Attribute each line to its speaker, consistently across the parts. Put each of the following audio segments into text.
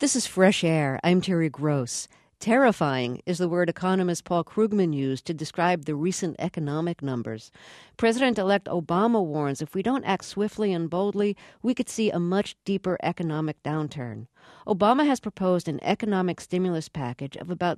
Speaker 1: This is Fresh Air. I'm Terry Gross. Terrifying is the word economist Paul Krugman used to describe the recent economic numbers. President-elect Obama warns if we don't act swiftly and boldly, we could see a much deeper economic downturn. Obama has proposed an economic stimulus package of about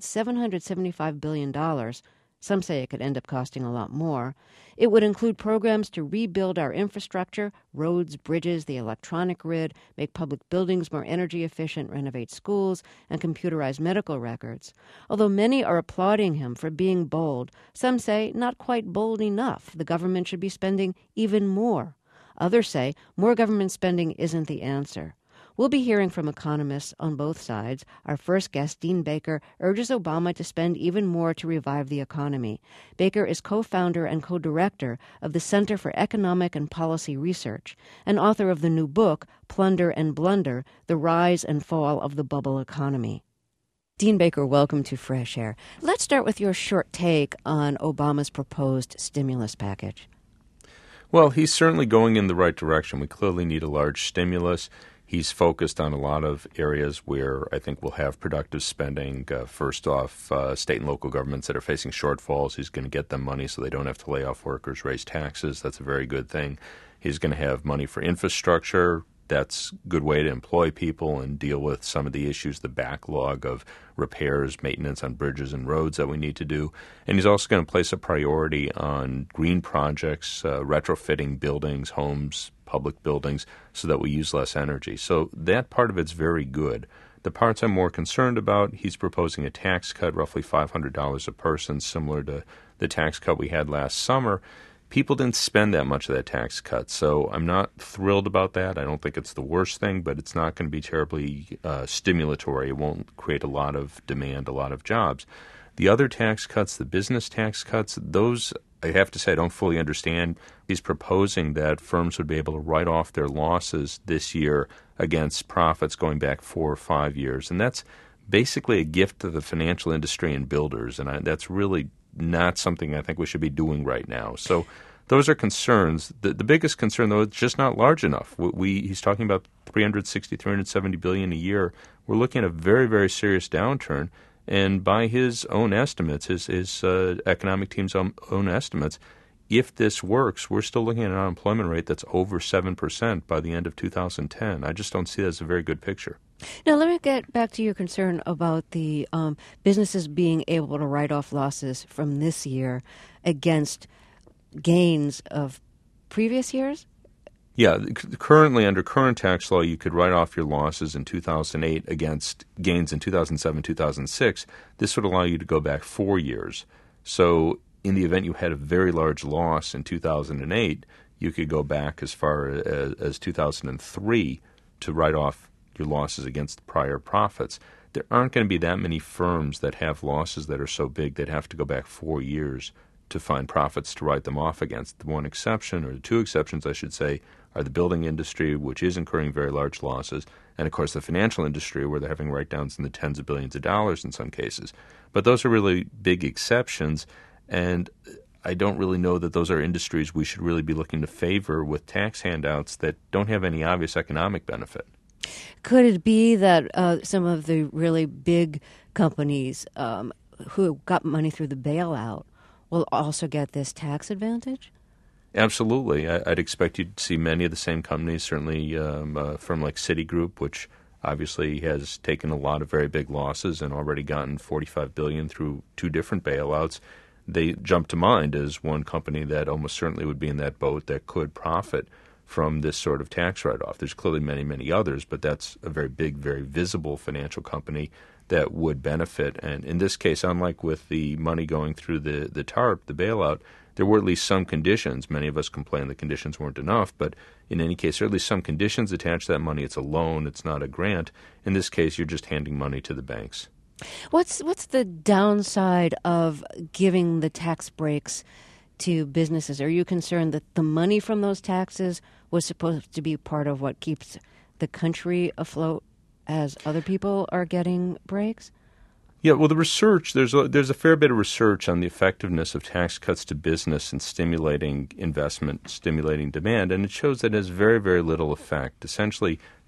Speaker 1: $775 billion. Some say it could end up costing a lot more. It would include programs to rebuild our infrastructure, roads, bridges, the electronic grid, make public buildings more energy efficient, renovate schools, and computerize medical records. Although many are applauding him for being bold, some say not quite bold enough. The government should be spending even more. Others say more government spending isn't the answer. We'll be hearing from economists on both sides. Our first guest, Dean Baker, urges Obama to spend even more to revive the economy. Baker is co-founder and co-director of the Center for Economic and Policy Research and author of the new book, Plunder and Blunder, The Rise and Fall of the Bubble Economy. Dean Baker, welcome to Fresh Air. Let's start with your short take on Obama's proposed stimulus package.
Speaker 2: Well, he's certainly going in the right direction. We clearly need a large stimulus. He's focused on a lot of areas where I think we'll have productive spending. First off, state and local governments that are facing shortfalls, he's going to get them money so they don't have to lay off workers, raise taxes. That's a very good thing. He's going to have money for infrastructure. That's a good way to employ people and deal with some of the issues, the backlog of repairs, maintenance on bridges and roads that we need to do. And he's also going to place a priority on green projects, retrofitting buildings, homes, public buildings, so that we use less energy. So that part of it's very good. The parts I'm more concerned about, he's proposing a tax cut, roughly $500 a person, similar to the tax cut we had last summer. People didn't spend that much of that tax cut, so I'm not thrilled about that. I don't think it's the worst thing, but it's not going to be terribly stimulatory. It won't create a lot of demand, a lot of jobs. The other tax cuts, the business tax cuts, those, I have to say, I don't fully understand. He's proposing that firms would be able to write off their losses this year against profits going back 4 or 5 years, and that's basically a gift to the financial industry and builders, and that's really not something I think we should be doing right now. So those are concerns. The biggest concern, though, it's just not large enough. He's talking about $370 billion a year. We're looking at a very, very serious downturn. And by his own estimates, his economic team's own estimates, if this works, we're still looking at an unemployment rate that's over 7% by the end of 2010. I just don't see that as a very good picture.
Speaker 1: Now, let me get back to your concern about the businesses being able to write off losses from this year against gains of previous years?
Speaker 2: Yeah, currently under current tax law, you could write off your losses in 2008 against gains in 2007, 2006. This would allow you to go back 4 years. So in the event you had a very large loss in 2008, you could go back as far as 2003 to write off your losses against prior profits. There aren't going to be that many firms that have losses that are so big they'd have to go back 4 years to find profits to write them off against. The one exception, or the two exceptions, I should say, are the building industry, which is incurring very large losses, and, of course, the financial industry, where they're having write-downs in the tens of billions of dollars in some cases. But those are really big exceptions, and I don't really know that those are industries we should really be looking to favor with tax handouts that don't have any obvious economic benefit.
Speaker 1: Could it be that some of the really big companies who got money through the bailout will also get this tax advantage?
Speaker 2: Absolutely. I'd expect you to see many of the same companies, certainly a firm like Citigroup, which obviously has taken a lot of very big losses and already gotten $45 billion through 2 different bailouts. They jump to mind as one company that almost certainly would be in that boat that could profit from this sort of tax write-off. There's clearly many, many others, but that's a very big, very visible financial company that would benefit. And in this case, unlike with the money going through the TARP, the bailout, there were at least some conditions. Many of us complained the conditions weren't enough, but in any case, there are at least some conditions attached to that money. It's a loan. It's not a grant. In this case, you're just handing money to the banks.
Speaker 1: What's the downside of giving the tax breaks to businesses? Are you concerned that the money from those taxes was supposed to be part of what keeps the country afloat as other people are getting breaks?
Speaker 2: Yeah, well, the research, there's a fair bit of research on the effectiveness of tax cuts to business in stimulating investment, stimulating demand, and it shows that it has very, very little effect. Essentially,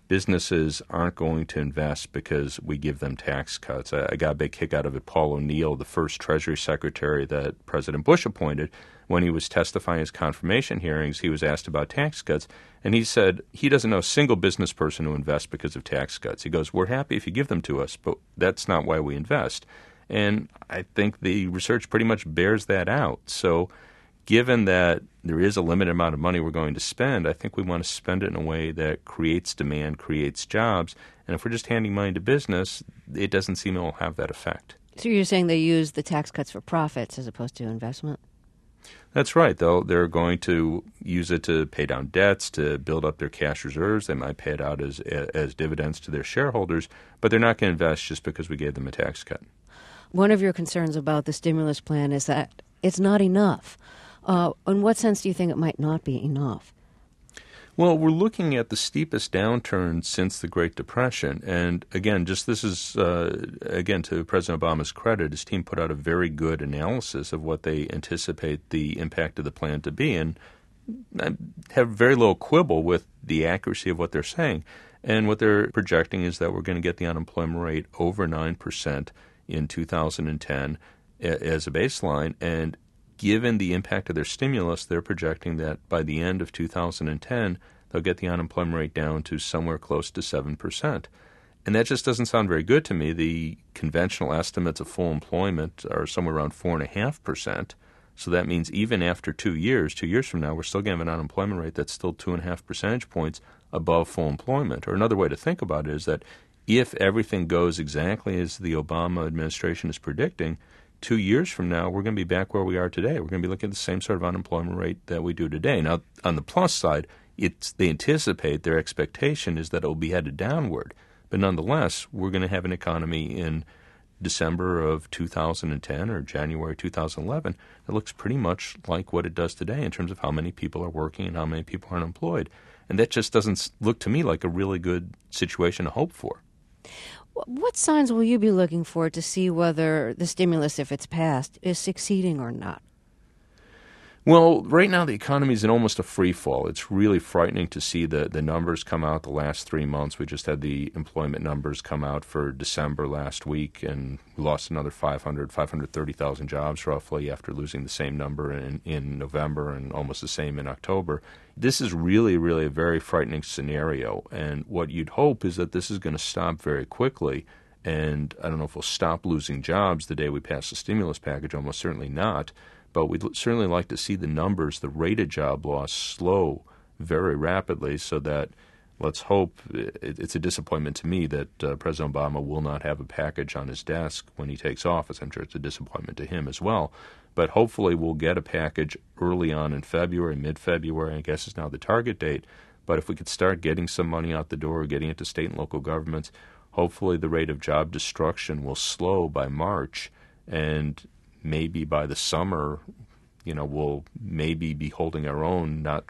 Speaker 2: businesses aren't going to invest because we give them tax cuts. I got a big kick out of it. Paul O'Neill, the first Treasury Secretary that President Bush appointed, when he was testifying his confirmation hearings, he was asked about tax cuts, and he said he doesn't know a single business person who invests because of tax cuts. He goes, we're happy if you give them to us, but that's not why we invest. And I think the research pretty much bears that out. So given that there is a limited amount of money we're going to spend, I think we want to spend it in a way that creates demand, creates jobs. And if we're just handing money to business, it doesn't seem it will have that effect.
Speaker 1: So you're saying they use the tax cuts for profits as opposed to investment?
Speaker 2: That's right. They're going to use it to pay down debts, to build up their cash reserves. They might pay it out as dividends to their shareholders, but they're not going to invest just because we gave them a tax cut.
Speaker 1: One of your concerns about the stimulus plan is that it's not enough. In what sense do you think it might not be enough?
Speaker 2: Well, we're looking at the steepest downturn since the Great Depression. And again, this is, to President Obama's credit, his team put out a very good analysis of what they anticipate the impact of the plan to be. And I have very little quibble with the accuracy of what they're saying. And what they're projecting is that we're going to get the unemployment rate over 9% in 2010 as a baseline. And given the impact of their stimulus, they're projecting that by the end of 2010, they'll get the unemployment rate down to somewhere close to 7%. And that just doesn't sound very good to me. The conventional estimates of full employment are somewhere around 4.5%. So that means even after 2 years from now, we're still going to have an unemployment rate that's still 2.5 percentage points above full employment. Or another way to think about it is that if everything goes exactly as the Obama administration is predicting, 2 years from now, we're going to be back where we are today. We're going to be looking at the same sort of unemployment rate that we do today. Now, on the plus side, they anticipate, their expectation is that it will be headed downward. But nonetheless, we're going to have an economy in December of 2010 or January 2011 that looks pretty much like what it does today in terms of how many people are working and how many people are unemployed. And that just doesn't look to me like a really good situation to hope for.
Speaker 1: What signs will you be looking for to see whether the stimulus, if it's passed, is succeeding or not?
Speaker 2: Well, right now the economy is in almost a free fall. It's really frightening to see the numbers come out the last 3 months. We just had the employment numbers come out for December last week, and we lost another 530,000 jobs roughly after losing the same number in November and almost the same in October. This is really, really a very frightening scenario, and what you'd hope is that this is going to stop very quickly. And I don't know if we'll stop losing jobs the day we pass the stimulus package, almost certainly not. But we'd certainly like to see the numbers, the rate of job loss, slow very rapidly so that, let's hope, it's a disappointment to me that President Obama will not have a package on his desk when he takes office. I'm sure it's a disappointment to him as well. But hopefully we'll get a package early on in February, mid-February, I guess is now the target date. But if we could start getting some money out the door, getting it to state and local governments, hopefully the rate of job destruction will slow by March, and maybe by the summer, we'll maybe be holding our own, not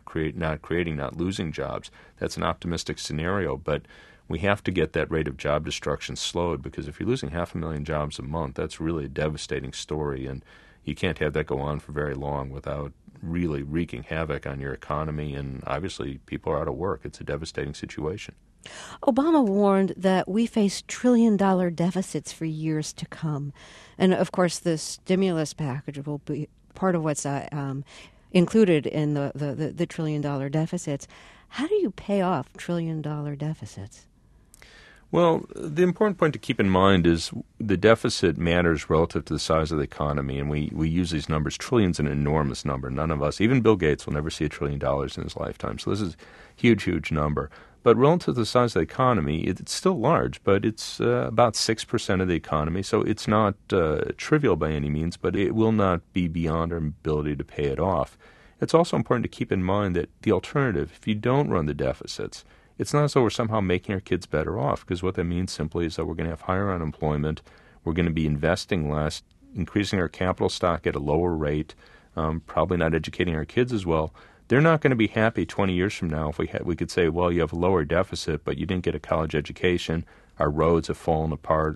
Speaker 2: losing jobs. That's an optimistic scenario, but we have to get that rate of job destruction slowed, because if you're losing 500,000 jobs a month, that's really a devastating story, and you can't have that go on for very long without really wreaking havoc on your economy, and obviously people are out of work. It's a devastating situation.
Speaker 1: Obama warned that we face trillion-dollar deficits for years to come. And, of course, the stimulus package will be part of what's included in the trillion-dollar deficits. How do you pay off trillion-dollar deficits?
Speaker 2: Well, the important point to keep in mind is the deficit matters relative to the size of the economy, and we use these numbers. Trillion's an enormous number. None of us, even Bill Gates, will never see $1 trillion in his lifetime. So this is a huge, huge number. But relative to the size of the economy, it's still large, but it's about 6% of the economy. So it's not trivial by any means, but it will not be beyond our ability to pay it off. It's also important to keep in mind that the alternative, if you don't run the deficits, it's not as though we're somehow making our kids better off, because what that means simply is that we're going to have higher unemployment, we're going to be investing less, increasing our capital stock at a lower rate, probably not educating our kids as well. They're not going to be happy 20 years from now if we could say, well, you have a lower deficit, but you didn't get a college education, our roads have fallen apart,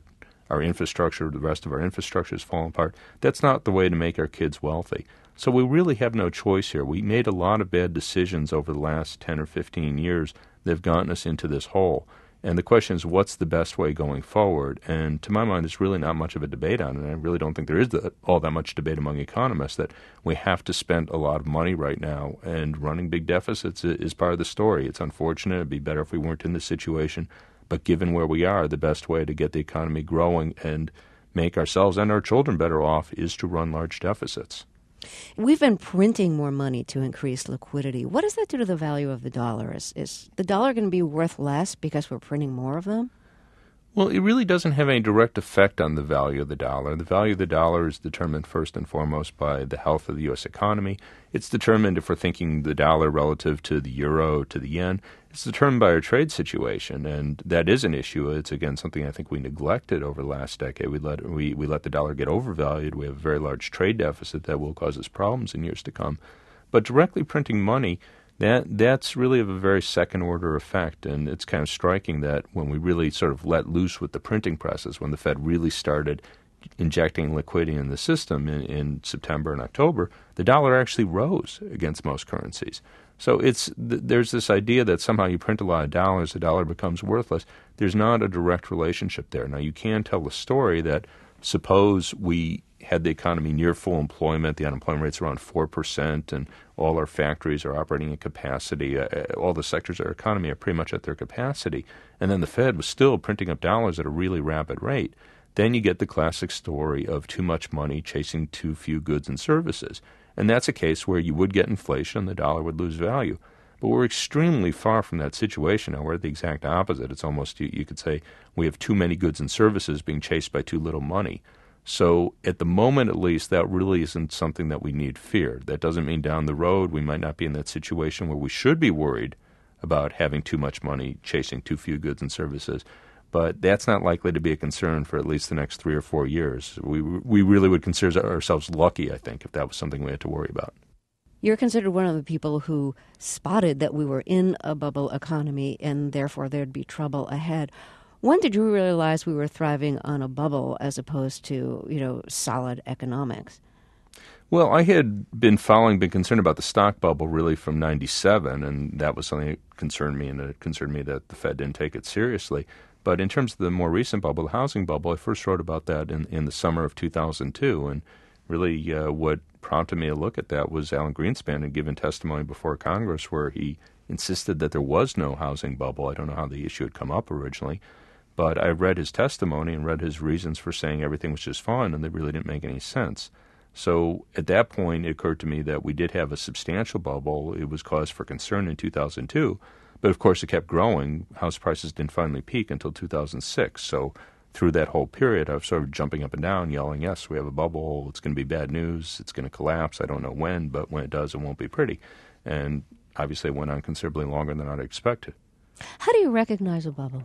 Speaker 2: our infrastructure, the rest of our infrastructure is falling apart. That's not the way to make our kids wealthy. So we really have no choice here. We made a lot of bad decisions over the last 10 or 15 years that have gotten us into this hole. And the question is, what's the best way going forward? And to my mind, there's really not much of a debate on it. And I really don't think there is all that much debate among economists that we have to spend a lot of money right now. And running big deficits is part of the story. It's unfortunate. It'd be better if we weren't in this situation. But given where we are, the best way to get the economy growing and make ourselves and our children better off is to run large deficits.
Speaker 1: We've been printing more money to increase liquidity. What does that do to the value of the dollar? Is the dollar going to be worth less because we're printing more of them?
Speaker 2: Well, it really doesn't have any direct effect on the value of the dollar. The value of the dollar is determined first and foremost by the health of the U.S. economy. It's determined, if we're thinking the dollar relative to the euro, to the yen, it's determined by our trade situation, and that is an issue. It's, again, something I think we neglected over the last decade. We let the dollar get overvalued. We have a very large trade deficit that will cause us problems in years to come. But directly printing money, that's really of a very second-order effect, and it's kind of striking that when we really sort of let loose with the printing presses, when the Fed really started injecting liquidity in the system in September and October, the dollar actually rose against most currencies. So there's this idea that somehow you print a lot of dollars, the dollar becomes worthless. There's not a direct relationship there. Now, you can tell the story that suppose we had the economy near full employment, the unemployment rate's around 4%, and all our factories are operating at capacity, all the sectors of our economy are pretty much at their capacity, and then the Fed was still printing up dollars at a really rapid rate, then you get the classic story of too much money chasing too few goods and services. And that's a case where you would get inflation and the dollar would lose value. But we're extremely far from that situation now. We're at the exact opposite. It's almost, you could say, we have too many goods and services being chased by too little money. So at the moment, at least, that really isn't something that we need fear. That doesn't mean down the road we might not be in that situation where we should be worried about having too much money chasing too few goods and services. But that's not likely to be a concern for at least the next 3 or 4 years. We really would consider ourselves lucky, I think, if that was something we had to worry about.
Speaker 1: You're considered one of the people who spotted that we were in a bubble economy and therefore there'd be trouble ahead. When did you realize we were thriving on a bubble as opposed to, solid economics?
Speaker 2: Well, I had been concerned about the stock bubble really from 97, and that was something that concerned me, and it concerned me that the Fed didn't take it seriously. But in terms of the more recent bubble, the housing bubble, I first wrote about that in the summer of 2002, and really what prompted me to look at that was Alan Greenspan had given testimony before Congress where he insisted that there was no housing bubble. I don't know how the issue had come up originally, but I read his testimony and read his reasons for saying everything was just fine, and they really didn't make any sense. So at that point, it occurred to me that we did have a substantial bubble. It was cause for concern in 2002. But, of course, it kept growing. House prices didn't finally peak until 2006. So through that whole period, I was sort of jumping up and down, yelling, yes, we have a bubble. It's going to be bad news. It's going to collapse. I don't know when, but when it does, it won't be pretty. And obviously it went on considerably longer than I'd expected.
Speaker 1: How do you recognize a bubble?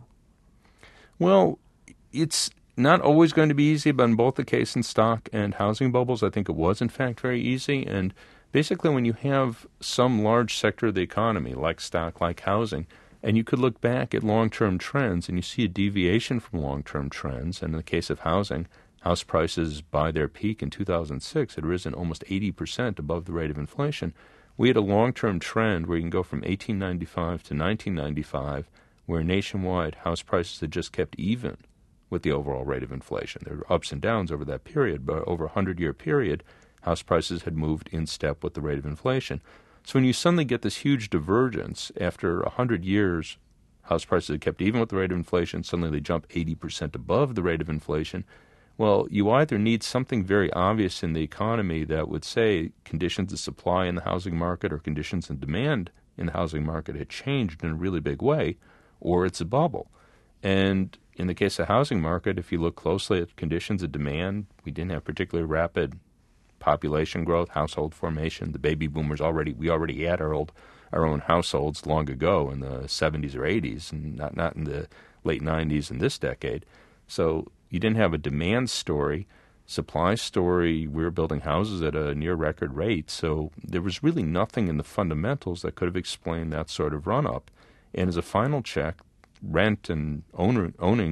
Speaker 2: Well, it's not always going to be easy, but in both the case in stock and housing bubbles, I think it was, in fact, very easy. And basically, when you have some large sector of the economy, like stock, like housing, and you could look back at long-term trends and you see a deviation from long-term trends, and in the case of housing, house prices by their peak in 2006 had risen almost 80% above the rate of inflation. We had a long-term trend where you can go from 1895 to 1995, where nationwide house prices had just kept even with the overall rate of inflation. There were ups and downs over that period, but over a 100-year period, house prices had moved in step with the rate of inflation. So when you suddenly get this huge divergence, after 100 years, house prices had kept even with the rate of inflation, suddenly they jump 80% above the rate of inflation. Well, you either need something very obvious in the economy that would say conditions of supply in the housing market or conditions of demand in the housing market had changed in a really big way, or it's a bubble. And in the case of the housing market, if you look closely at conditions of demand, we didn't have particularly rapid population growth, household formation. The baby boomers we already had our own households long ago in the 70s or 80s, and not in the late 90s in this decade. So you didn't have a demand story, supply story. We were building houses at a near record rate, so there was really nothing in the fundamentals that could have explained that sort of run-up. And as a final check, rent and owning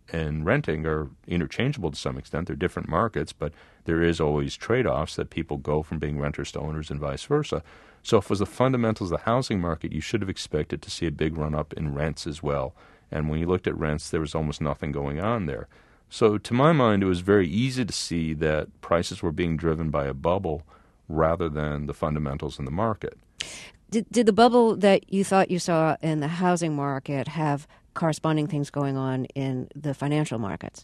Speaker 2: and renting are interchangeable to some extent. They're different markets, but there is always trade-offs that people go from being renters to owners and vice versa. So if it was the fundamentals of the housing market, you should have expected to see a big run-up in rents as well. And when you looked at rents, there was almost nothing going on there. So to my mind, it was very easy to see that prices were being driven by a bubble rather than the fundamentals in the market.
Speaker 1: Did the bubble that you thought you saw in the housing market have corresponding things going on in the financial markets?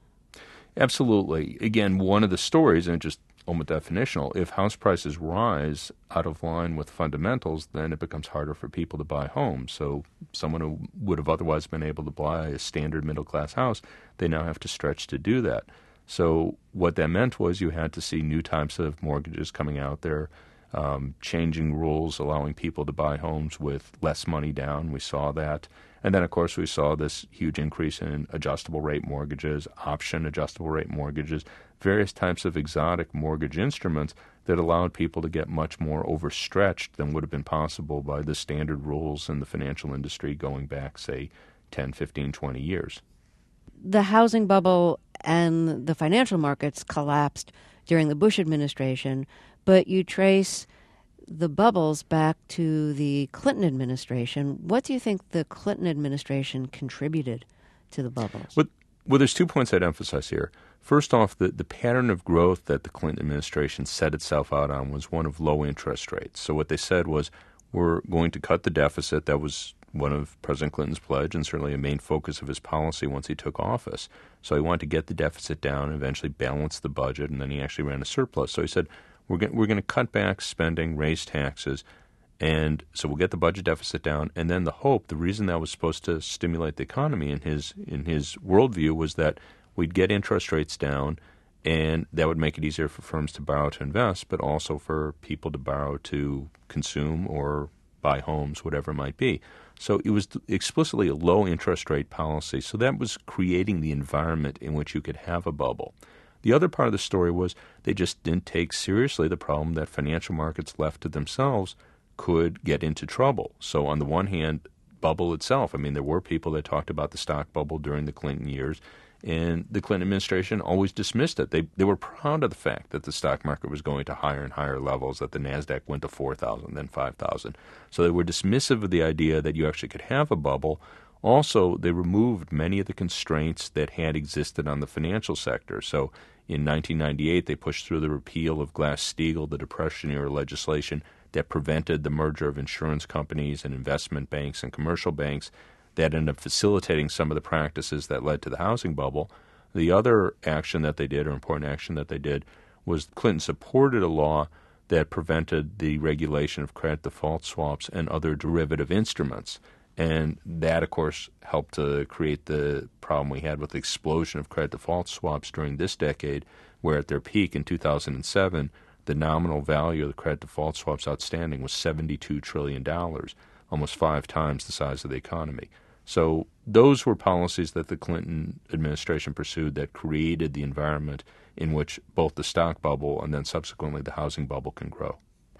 Speaker 2: Absolutely. Again, one of the stories, and just almost definitional, if house prices rise out of line with fundamentals, then it becomes harder for people to buy homes. So someone who would have otherwise been able to buy a standard middle-class house, they now have to stretch to do that. So what that meant was you had to see new types of mortgages coming out there, changing rules, allowing people to buy homes with less money down. We saw that. And then, of course, we saw this huge increase in adjustable rate mortgages, option adjustable rate mortgages, various types of exotic mortgage instruments that allowed people to get much more overstretched than would have been possible by the standard rules in the financial industry going back, say, 10, 15, 20 years.
Speaker 1: The housing bubble and the financial markets collapsed during the Bush administration, but you trace the bubbles back to the Clinton administration. What do you think the Clinton administration contributed to the bubbles?
Speaker 2: Well, there's 2 points I'd emphasize here. First off, the pattern of growth that the Clinton administration set itself out on was one of low interest rates. So what they said was, we're going to cut the deficit. That was one of President Clinton's pledge and certainly a main focus of his policy once he took office. So he wanted to get the deficit down and eventually balance the budget, and then he actually ran a surplus. So he said, we're going to cut back spending, raise taxes, and so we'll get the budget deficit down. And then the reason that was supposed to stimulate the economy in his worldview was that we'd get interest rates down, and that would make it easier for firms to borrow to invest, but also for people to borrow to consume or buy homes, whatever it might be. So it was explicitly a low interest rate policy. So that was creating the environment in which you could have a bubble. The other part of the story was they just didn't take seriously the problem that financial markets left to themselves could get into trouble. So on the one hand, bubble itself, I mean, there were people that talked about the stock bubble during the Clinton years, and the Clinton administration always dismissed it. They were proud of the fact that the stock market was going to higher and higher levels, that the NASDAQ went to 4,000, then 5,000. So they were dismissive of the idea that you actually could have a bubble. Also, they removed many of the constraints that had existed on the financial sector. So in 1998, they pushed through the repeal of Glass-Steagall, the Depression-era legislation that prevented the merger of insurance companies and investment banks and commercial banks. That ended up facilitating some of the practices that led to the housing bubble. The other action that they did, or important action that they did, was Clinton supported a law that prevented the regulation of credit default swaps and other derivative instruments. And that, of course, helped to create the problem we had with the explosion of credit default swaps during this decade, where at their peak in 2007, the nominal value of the credit default swaps outstanding was $72 trillion, almost 5 times the size of the economy. So those were policies that the Clinton administration pursued that created the environment in which both the stock bubble and then subsequently the housing bubble can grow.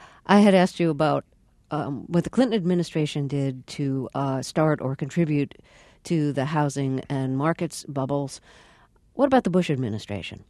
Speaker 1: I had asked you about what the Clinton administration did to start or contribute to the housing and markets bubbles. What about the Bush administration?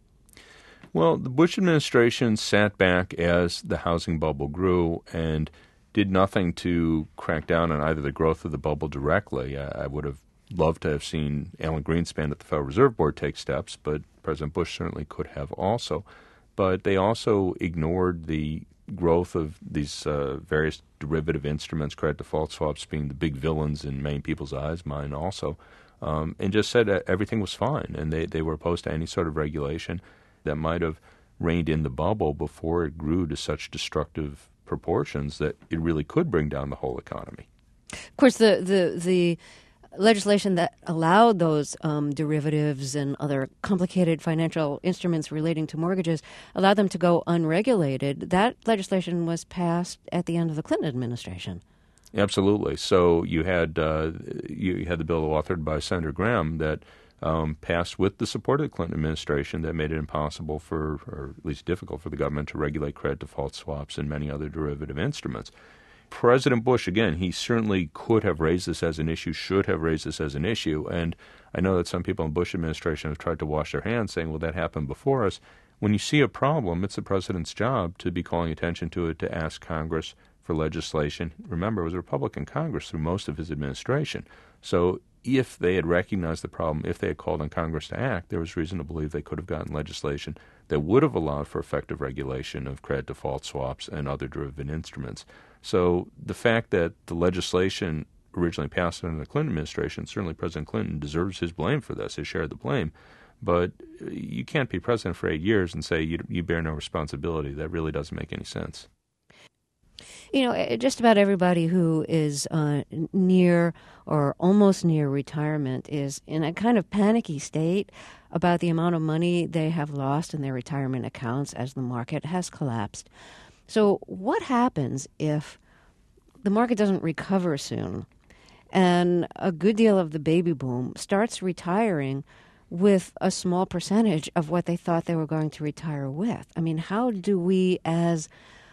Speaker 2: Well, the Bush administration sat back as the housing bubble grew and did nothing to crack down on either the growth of the bubble directly. I would have loved to have seen Alan Greenspan at the Federal Reserve Board take steps, but President Bush certainly could have also. But they also ignored the growth of these various derivative instruments, credit default swaps being the big villains in many people's eyes, mine also, and just said everything was fine. And they were opposed to any sort of regulation that might have reined in the bubble before it grew to such destructive proportions that it really could bring down the whole economy.
Speaker 1: Of course, the legislation that allowed those derivatives and other complicated financial instruments relating to mortgages allowed them to go unregulated. That legislation was passed at the end of the Clinton administration.
Speaker 2: Absolutely. So you had the bill authored by Senator Graham that passed with the support of the Clinton administration that made it impossible or at least difficult for the government to regulate credit default swaps and many other derivative instruments. President Bush, again, he certainly could have raised this as an issue, should have raised this as an issue. And I know that some people in the Bush administration have tried to wash their hands saying, well, that happened before us. When you see a problem, it's the president's job to be calling attention to it, to ask Congress for legislation. Remember, it was a Republican Congress through most of his administration. So if they had recognized the problem, if they had called on Congress to act, there was reason to believe they could have gotten legislation that would have allowed for effective regulation of credit default swaps and other derivative instruments. So the fact that the legislation originally passed under the Clinton administration, certainly President Clinton deserves his blame for this, his share of the blame. But you can't be president for 8 years and say you bear no responsibility. That really doesn't make any sense.
Speaker 1: You know, just about everybody who is near or almost near retirement is in a kind of panicky state about the amount of money they have lost in their retirement accounts as the market has collapsed. So what happens if the market doesn't recover soon and a good deal of the baby boom starts retiring with a small percentage of what they thought they were going to retire with? I mean, how do we as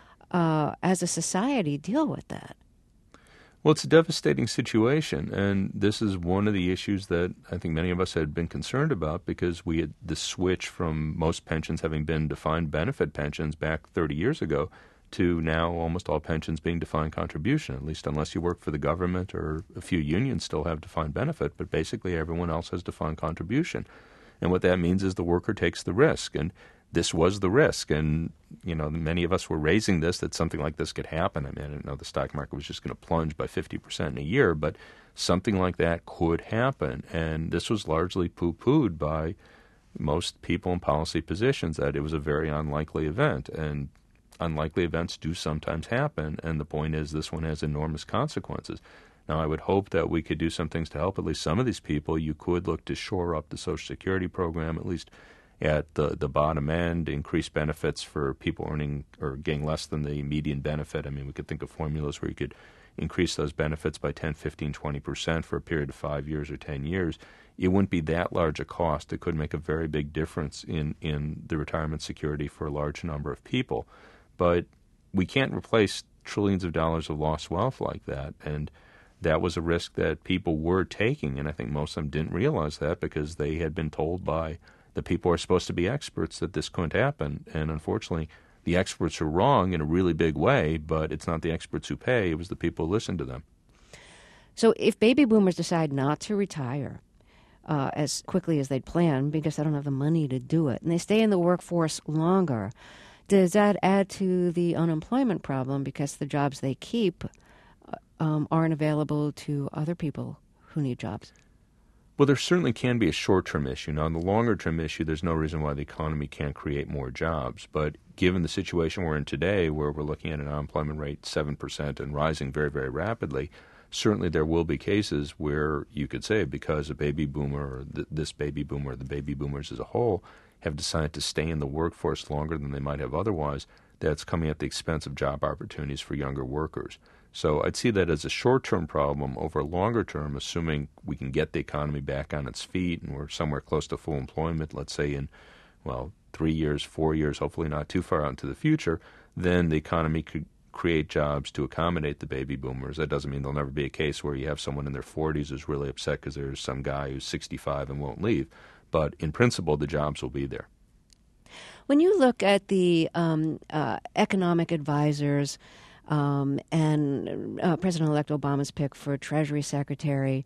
Speaker 1: a society deal with that?
Speaker 2: Well, it's a devastating situation, and this is one of the issues that I think many of us had been concerned about, because we had the switch from most pensions having been defined benefit pensions back 30 years ago to now almost all pensions being defined contribution, at least unless you work for the government, or a few unions still have defined benefit, but basically everyone else has defined contribution. And what that means is the worker takes the risk, and this was the risk. And, you know, many of us were raising this, that something like this could happen. I mean, I didn't know the stock market was just going to plunge by 50% in a year, but something like that could happen. And this was largely poo-pooed by most people in policy positions, that it was a very unlikely event. And unlikely events do sometimes happen, and the point is this one has enormous consequences. Now, I would hope that we could do some things to help at least some of these people. You could look to shore up the Social Security program, at least at the bottom end, increase benefits for people earning or getting less than the median benefit. I mean, we could think of formulas where you could increase those benefits by 10, 15, 20% for a period of 5 years or 10 years. It wouldn't be that large a cost. It could make a very big difference in the retirement security for a large number of people. But we can't replace trillions of dollars of lost wealth like that. And that was a risk that people were taking, and I think most of them didn't realize that because they had been told by the people who are supposed to be experts that this couldn't happen. And unfortunately, the experts are wrong in a really big way, but it's not the experts who pay. It was the people who listened to them.
Speaker 1: So if baby boomers decide not to retire as quickly as they'd planned because they don't have the money to do it, and they stay in the workforce longer, does that add to the unemployment problem because the jobs they keep aren't available to other people who need jobs?
Speaker 2: Well, there certainly can be a short-term issue. Now, in the longer-term issue, there's no reason why the economy can't create more jobs. But given the situation we're in today, where we're looking at an unemployment rate 7% and rising very, very rapidly, certainly there will be cases where you could say because a baby boomer or this baby boomer or the baby boomers as a whole have decided to stay in the workforce longer than they might have otherwise, that's coming at the expense of job opportunities for younger workers. So I'd see that as a short-term problem. Over a longer term, assuming we can get the economy back on its feet and we're somewhere close to full employment, let's say in, 3 years, 4 years, hopefully not too far out into the future, then the economy could create jobs to accommodate the baby boomers. That doesn't mean there'll never be a case where you have someone in their 40s who's really upset because there's some guy who's 65 and won't leave. But in principle, the jobs will be there.
Speaker 1: When you look at the economic advisors and President-elect Obama's pick for Treasury Secretary,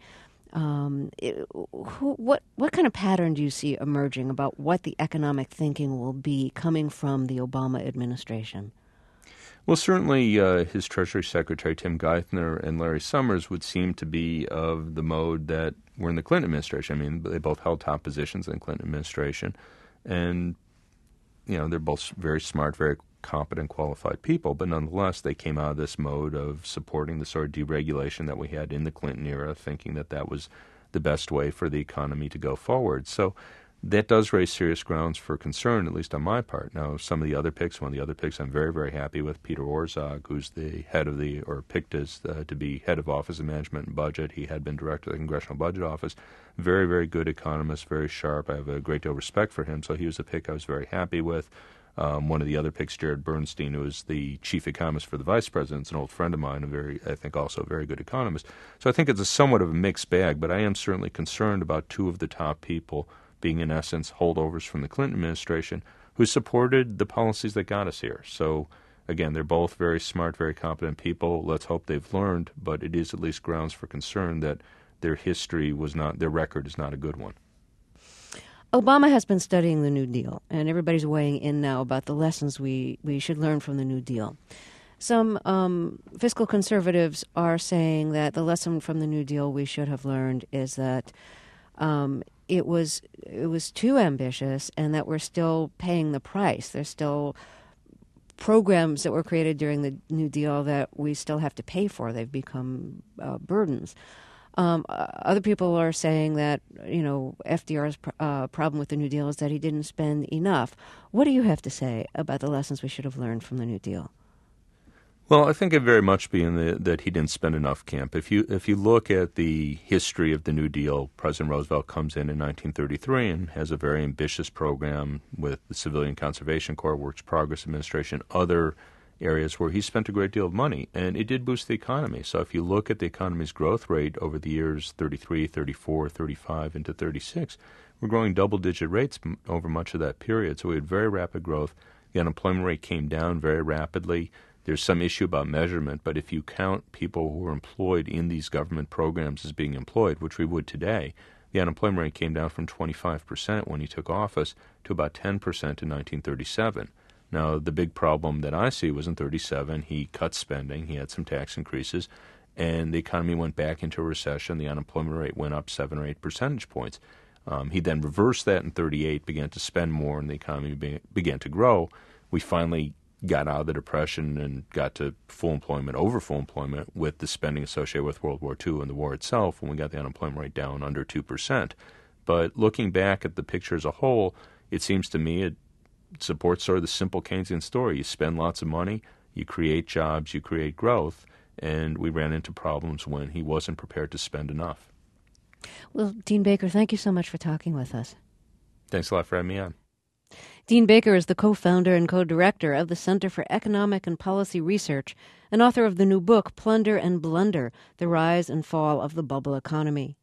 Speaker 1: what kind of pattern do you see emerging about what the economic thinking will be coming from the Obama administration?
Speaker 2: Well, certainly his Treasury Secretary, Tim Geithner, and Larry Summers would seem to be of the mode that were in the Clinton administration. I mean, they both held top positions in the Clinton administration. And, they're both very smart, very competent, qualified people. But nonetheless, they came out of this mode of supporting the sort of deregulation that we had in the Clinton era, thinking that that was the best way for the economy to go forward. So that does raise serious grounds for concern, at least on my part. Now, some of the other picks, one of the other picks I'm very, very happy with, Peter Orszag, who's the head of picked as to be head of Office of Management and Budget. He had been director of the Congressional Budget Office. Very, very good economist, very sharp. I have a great deal of respect for him, so he was a pick I was very happy with. One of the other picks, Jared Bernstein, who is the chief economist for the vice president, is an old friend of mine, I think also a very good economist. So I think it's somewhat of a mixed bag, but I am certainly concerned about two of the top people being, in essence, holdovers from the Clinton administration who supported the policies that got us here. So, again, they're both very smart, very competent people. Let's hope they've learned, but it is at least grounds for concern that their record is not a good one.
Speaker 1: Obama has been studying the New Deal, and everybody's weighing in now about the lessons we should learn from the New Deal. Some fiscal conservatives are saying that the lesson from the New Deal we should have learned is that it was too ambitious, and that we're still paying the price. There's still programs that were created during the New Deal that we still have to pay for. They've become burdens. Other people are saying that, FDR's problem with the New Deal is that he didn't spend enough. What do you have to say about the lessons we should have learned from the New Deal?
Speaker 2: Well, I think it very much be in that he didn't spend enough camp. If you look at the history of the New Deal, President Roosevelt comes in 1933 and has a very ambitious program with the Civilian Conservation Corps, Works Progress Administration, other areas where he spent a great deal of money, and it did boost the economy. So if you look at the economy's growth rate over the years 33, 34, 35 into 36, we're growing double-digit rates over much of that period. So we had very rapid growth. The unemployment rate came down very rapidly. There's some issue about measurement, but if you count people who are employed in these government programs as being employed, which we would today, the unemployment rate came down from 25% when he took office to about 10% in 1937. Now, the big problem that I see was in 37, he cut spending, he had some tax increases, and the economy went back into a recession. The unemployment rate went up 7 or 8 percentage points. He then reversed that in 38, began to spend more, and the economy began to grow. We finally got out of the Depression and got to full employment, over full employment, with the spending associated with World War II and the war itself, when we got the unemployment rate down under 2%. But looking back at the picture as a whole, it seems to me it supports sort of the simple Keynesian story. You spend lots of money, you create jobs, you create growth, and we ran into problems when he wasn't prepared to spend enough.
Speaker 1: Well, Dean Baker, thank you so much for talking with us.
Speaker 2: Thanks a lot for having me on.
Speaker 1: Dean Baker is the co-founder and co-director of the Center for Economic and Policy Research and author of the new book, Plunder and Blunder, The Rise and Fall of the Bubble Economy.